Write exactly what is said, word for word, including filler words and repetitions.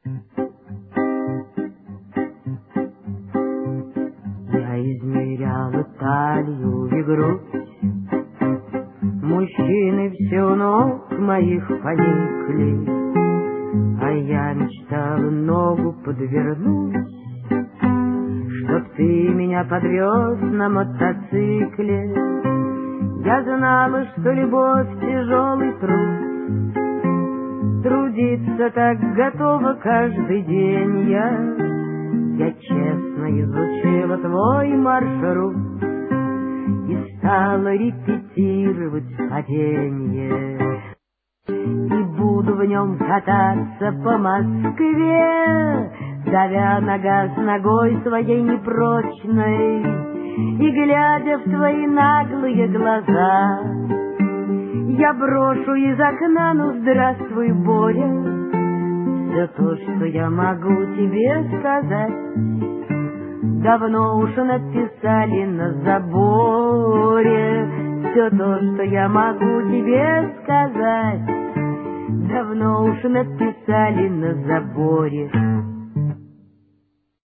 Я измеряла талию и грудь, мужчины все у ног моих поникли, а я мечтала ногу подвернуть, чтоб ты меня подвез на мотоцикле. Я знала, что любовь тяжелый труд, трудиться так готова каждый день я. Я честно изучила твой маршрут и стала репетировать падение. И буду в нем кататься по Москве, давя на газ ногой своей непрочной и глядя в твои наглые глаза. Я брошу из окна: ну здравствуй, Боря. Все то, что я могу тебе сказать, давно уж написали на заборе. Все то, что я могу тебе сказать, давно уж написали на заборе.